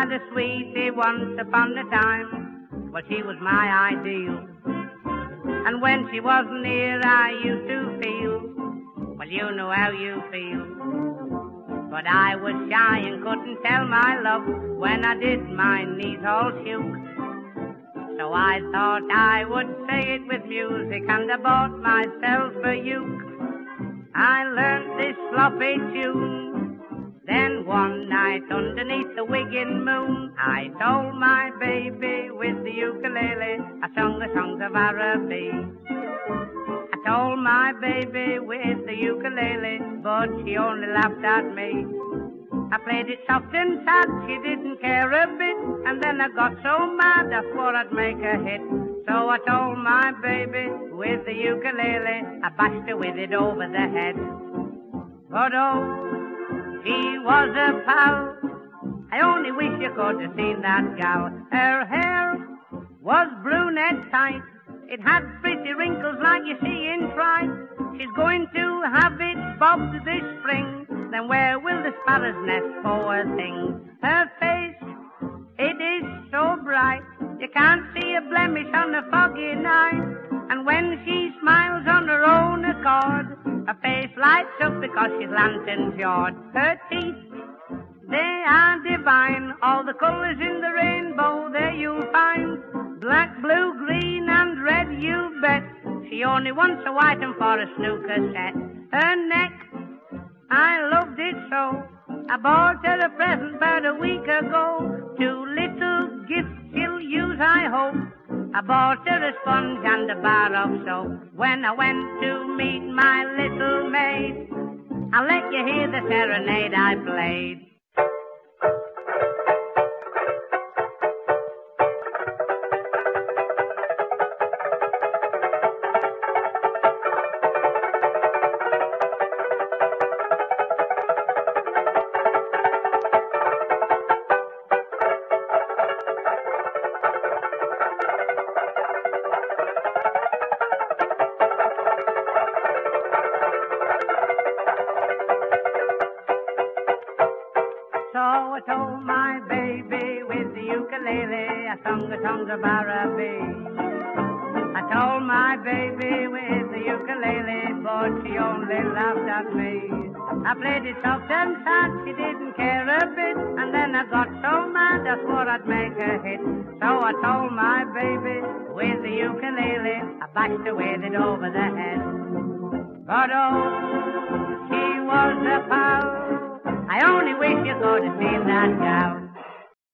had a sweetie once upon a time. Well, she was my ideal. And when she wasn't near, I used to feel, well, you know how you feel. But I was shy and couldn't tell my love when I did my knees all shook. So I thought I would say it with music, and I bought myself a uke. I learned this sloppy tune. Then one night underneath the Wiggin moon, I told my baby with the ukulele, I sung the songs of Araby. I told my baby with the ukulele, but she only laughed at me. I played it soft and sad, she didn't care a bit, and then I got so mad I swore I'd make a hit. So I told my baby with the ukulele, I bashed her with it over the head. But oh, she was a pal. I only wish you could have seen that gal. Her hair was brunette tight. It had pretty wrinkles like you see in fright. She's going to have it bobbed this spring. Then where will the sparrow's nest, poor thing? Her face, it is so bright. You can't see a blemish on a foggy night. And when she smiles on her own accord, her face lights up because she's lantern jawed. Her teeth, they are divine. All the colors in the rainbow there you'll find. Black, blue, green, and red, you bet. She only wants a white one for a snooker set. Her neck, I loved it so. I bought her a present about a week ago. 2 little gifts she'll use, I hope. I bought her a sponge and a bar of soap. When I went to meet my little maid, I'll let you hear the serenade I played. So I told my baby with the ukulele, I sung the songs of Araby. I told my baby with the ukulele, but she only laughed at me. I played it soft and sad, she didn't care a bit, and then I got so mad I swore I'd make a hit. So I told my baby with the ukulele, I bashed her with it over the head. But oh, she was a pal. I only wish you could have seen